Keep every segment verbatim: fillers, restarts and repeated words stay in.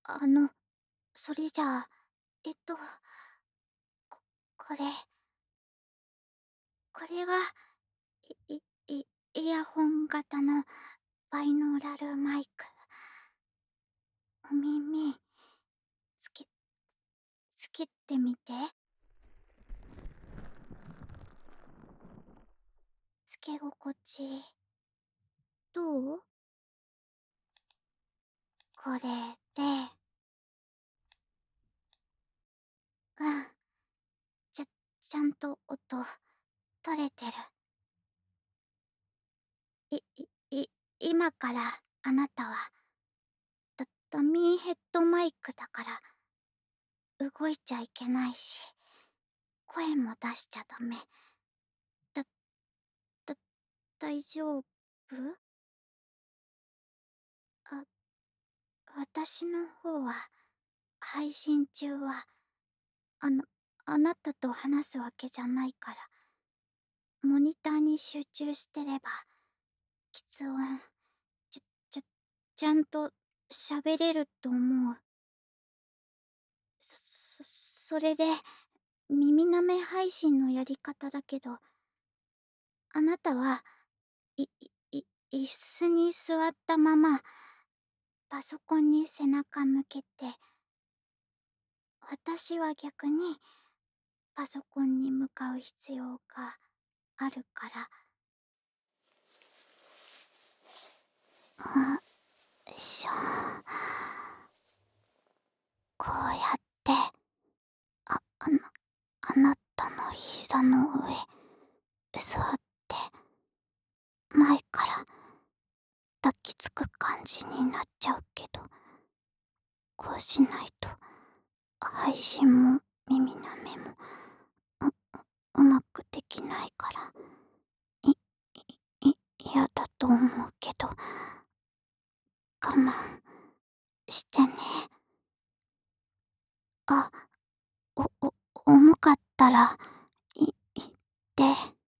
あの、それじゃあ、えっと、ここれこれが、いいいイヤホン型のバイノーラルマイク。お耳、つけつけてみて。つけ心地、どう？これでうん。ちゃちゃんと音、取れてる。いいい今からあなたは、ダダミーヘッドマイクだから動いちゃいけないし、声も出しちゃダメ。だだ大丈夫？あ、私の方は、配信中は、あなあなたと話すわけじゃないから、モニターに集中してれば、き音、ちゃちゃちゃんと喋れると思う。そそそれで、耳舐め配信のやり方だけど、あなたは、いいい椅子に座ったまま、パソコンに背中向けて、私は逆に、パソコンに向かう必要があるから。あ、よいしょ。こうやって、あ、あな、あなたの膝の上、座って、前から抱きつく感じになっちゃうけど、こうしないと、配信も耳舐めも、う、うまくできないから、い、い、い、嫌だと思うけど、我慢してね。あ、お、お、重かったら、い、言って。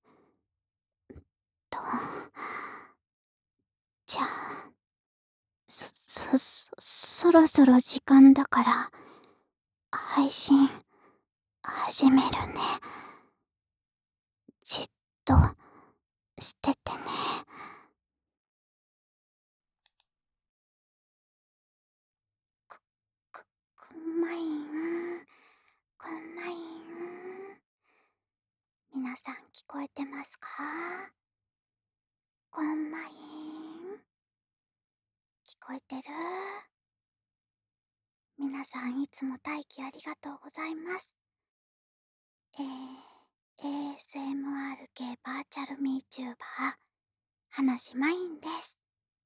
と。じゃあ、そ、そ、そ、そろそろ時間だから、配信、始めるね。じっと、しててね。こ、こ、こまいん、こまいん。皆さん聞こえてますか？こんまいん。聞こえてる？皆さんいつも待機ありがとうございます。えー、エーエスエムアール 系バーチャルミーチューバー、話まいんです。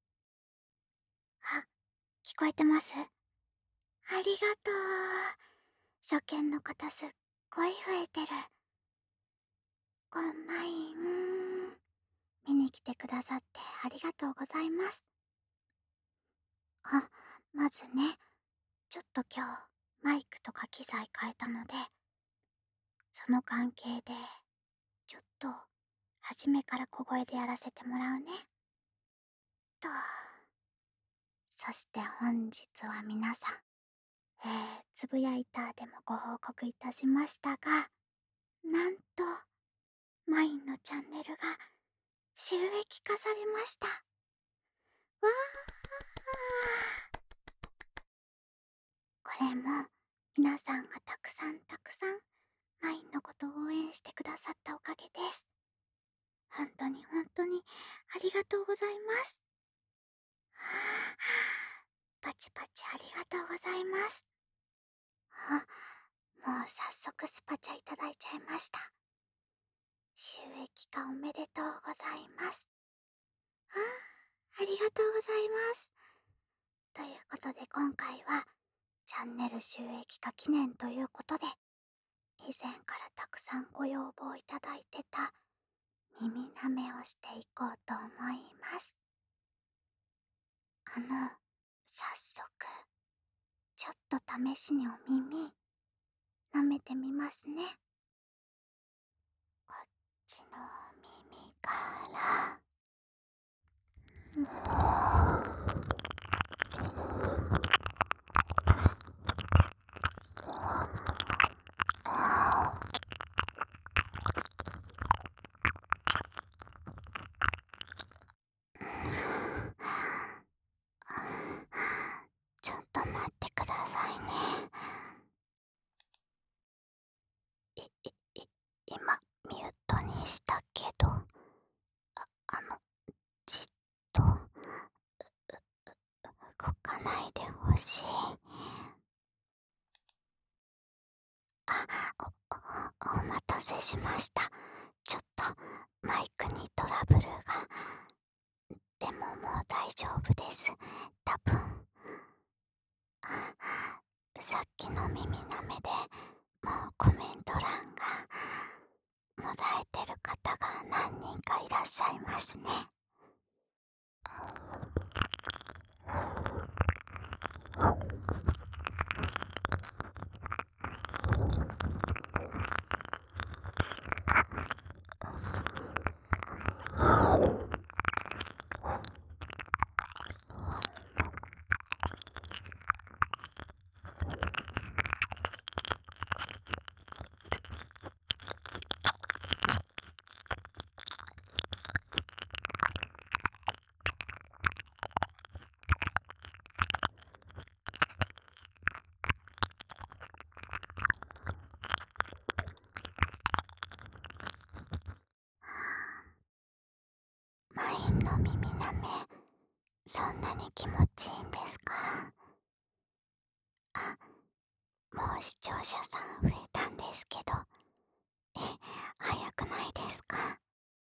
あ、聞こえてます？ありがとう。初見の方すっごい増えてる。こんまいん。見に来てくださってありがとうございます。あ、まずね、ちょっと今日、マイクとか機材変えたので、その関係で、ちょっと、初めから小声でやらせてもらうね。と。そして本日は皆さん、えー、つぶやいたでもご報告いたしましたが、なんと、マインのチャンネルが収益化されました。わー。これも、皆さんがたくさんたくさん、マインのことを応援してくださったおかげです。本当に本当にありがとうございます。はあ、パチパチありがとうございます。あ、もう早速スパチャいただいちゃいました。収益化おめでとうございます。ああ、ありがとうございます。ということで今回は、チャンネル収益化記念ということで、以前からたくさんご要望いただいてた耳舐めをしていこうと思います。あの、早速、ちょっと試しにお耳、舐めてみますね。こっちの耳から、 動かないでほしい。あ、お、お、お待たせしました。ちょっとマイクにトラブルが。でももう大丈夫です。多分。あ、さっきの耳なめでもうコメント欄がもだえてる方が何人かいらっしゃいますね。マインの耳なめ、そんなに気持ちいいんですか？あ、もう視聴者さん増えたんですけど、え、早くないですか？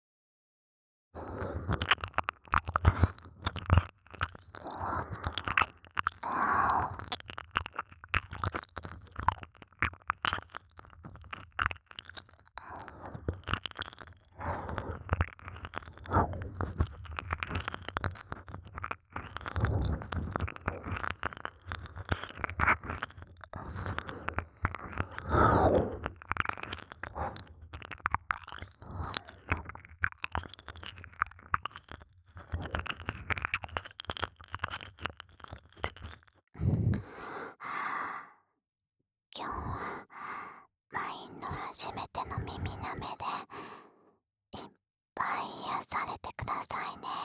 今日はマインの初めての耳なめでいっぱい癒されてくださいね。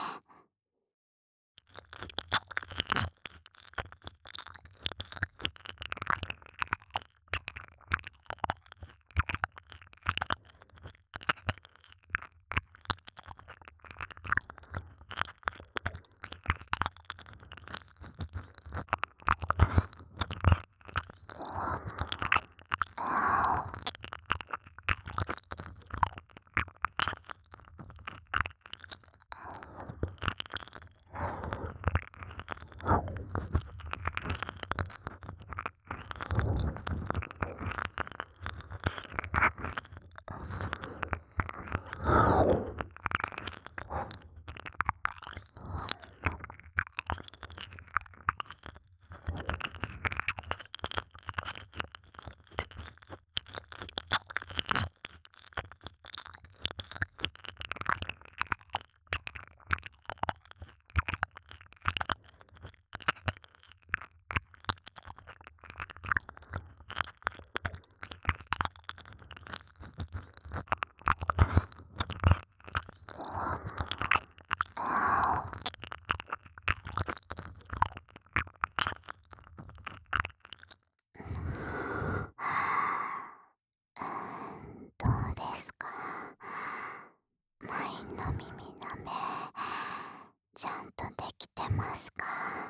うーん、どうですか？マインの耳なめ、ちゃんとできてますか？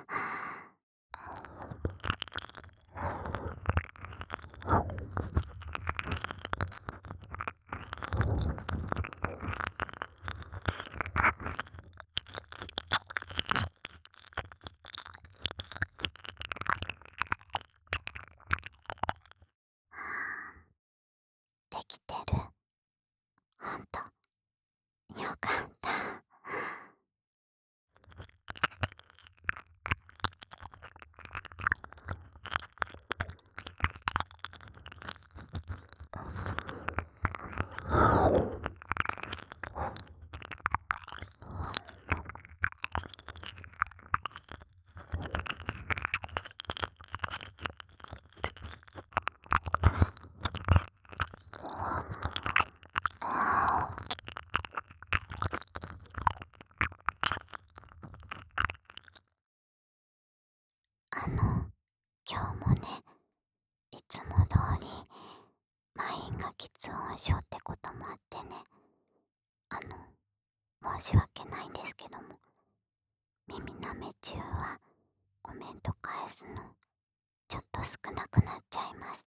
できてる。ほんと、よかった。あの、今日もね、いつも通りマインが喫音症ってこともあってね、あの、申し訳ないんですけども、耳なめ中はコメすのちょっと少なくなっちゃいます。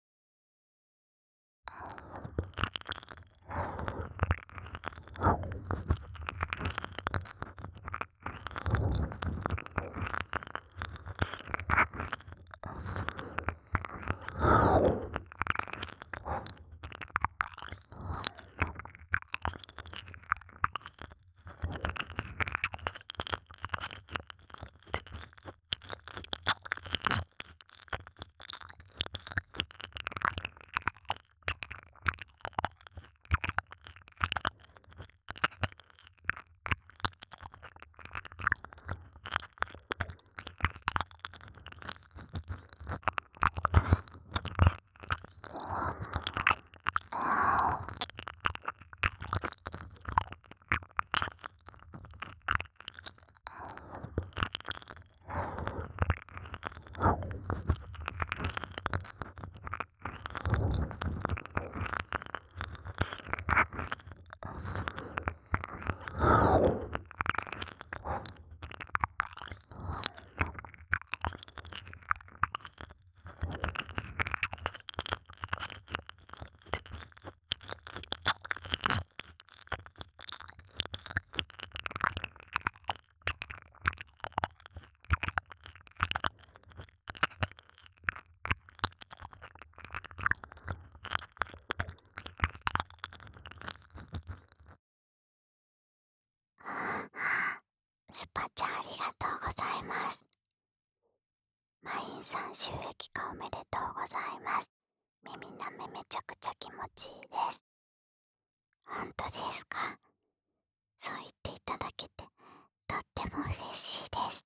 スパちゃん、ありがとうございます。マインさん、収益化おめでとうございます。耳なめめちゃくちゃ気持ちいいです。本当ですか？そう言っていただけてとっても嬉しいです。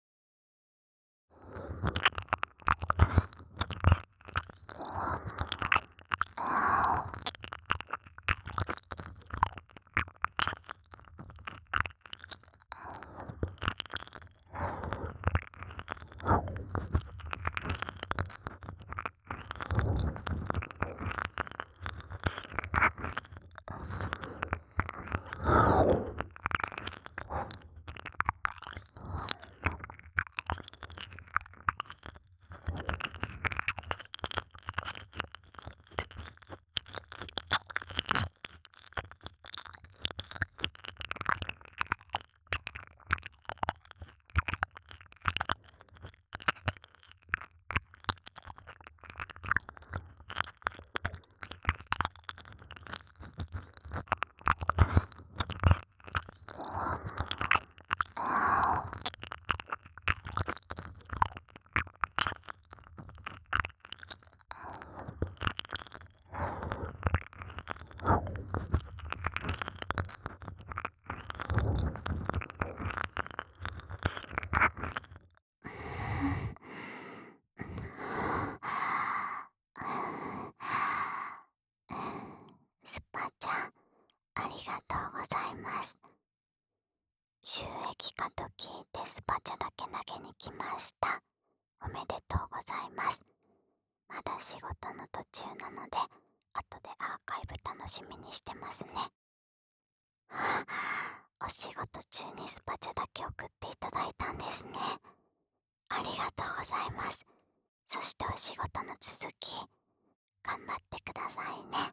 スパちゃん、ありがとうございます。マインさん、収益化おめでとうございます。耳なめめちゃくちゃ気持ちいいです。本当ですか？そう言っていただけてとっても嬉しいです。本当ですか？そう言っていただけてとっても嬉しいです。スパちゃん、ありがとうございます。収益化と聞いてスパチャだけ投げに来ました。おめでとうございます。まだ仕事の途中なので、後でアーカイブ楽しみにしてますね。はあ、お仕事中にスパチャだけ送っていただいたんですね。ありがとうございます。そしてお仕事の続き、頑張ってくださいね。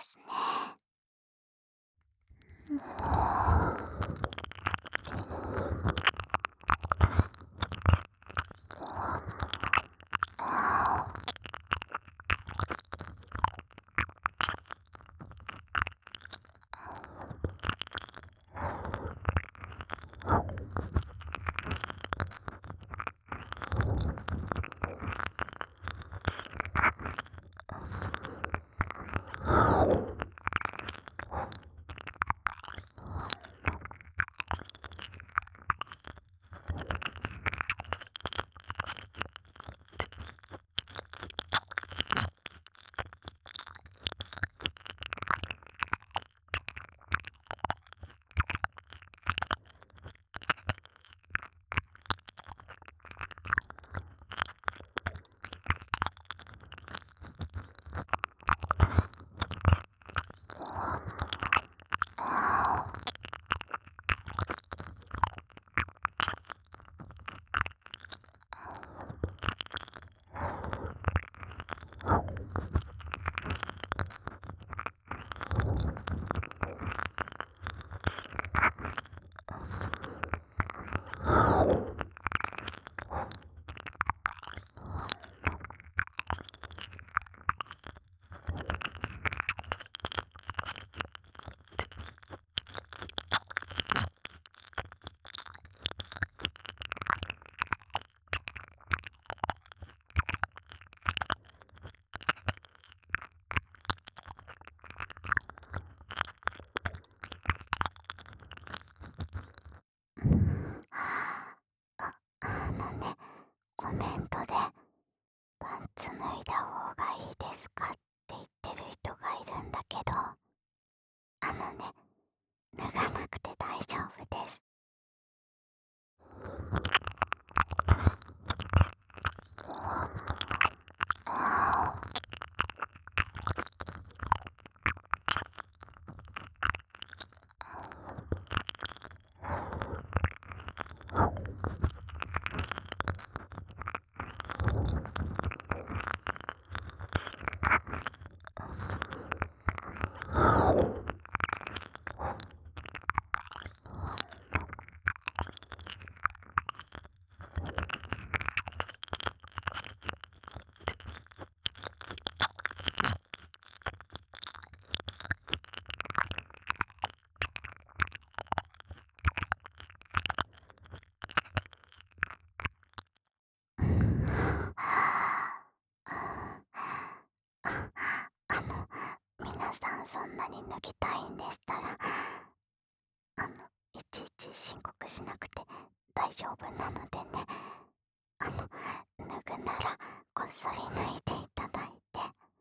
ますね。あ、あのね、コメントでパンツ脱いだ方がいいですかって言ってる人がいるんだけど、あのね、脱がなくて大丈夫です。あ、あの、皆さんそんなに脱ぎたいんでしたら、あの、いちいち申告しなくて大丈夫なのでね、あの、脱ぐならこっそり脱いでいただいて。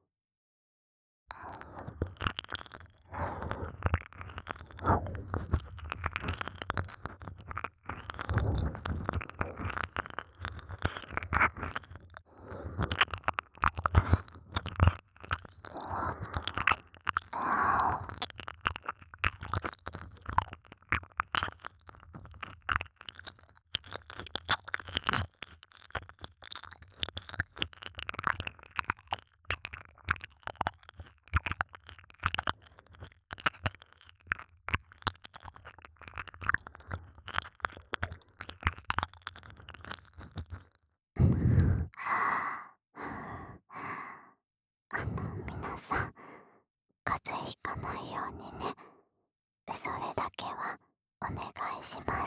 あの、皆さん、風邪ひかないようにね、それだけはお願いします。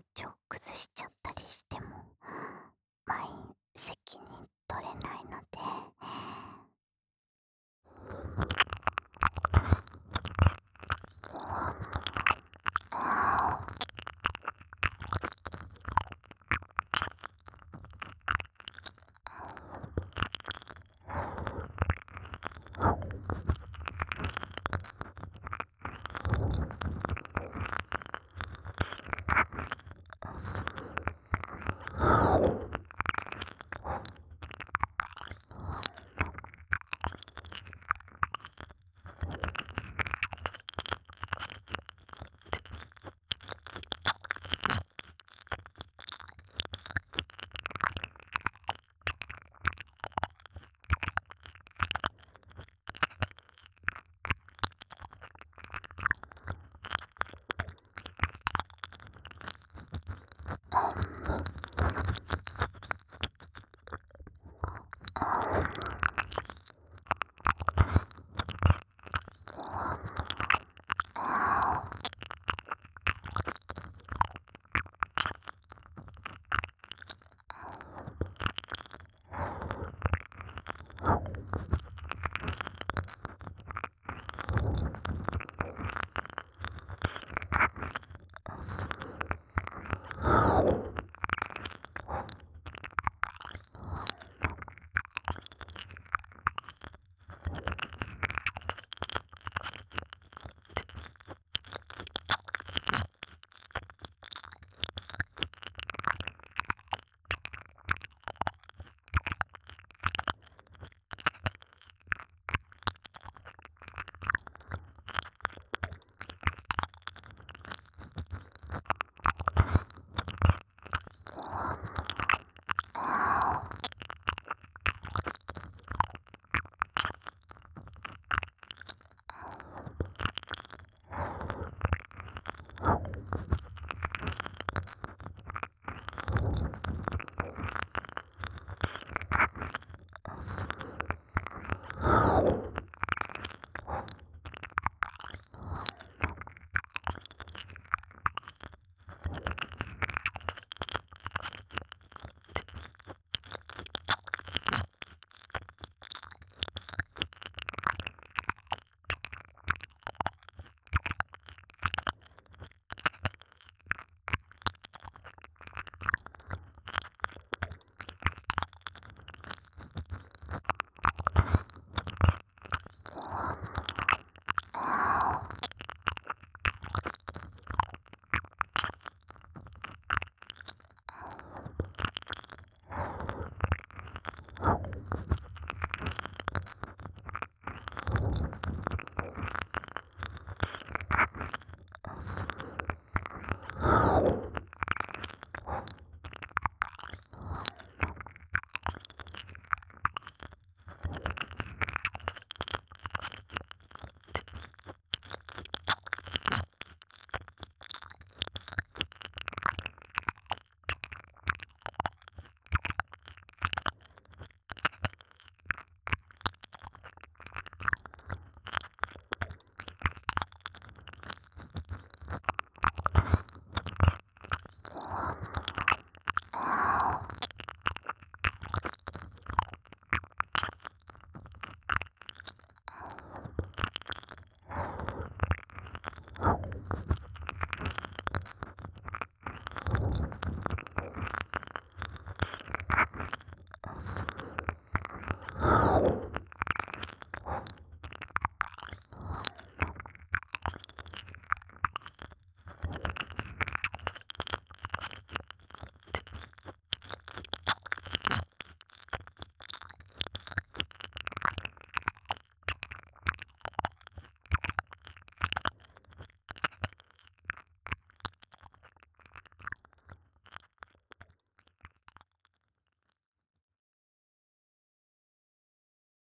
調崩しちゃったりしてもマイン責任取れないので。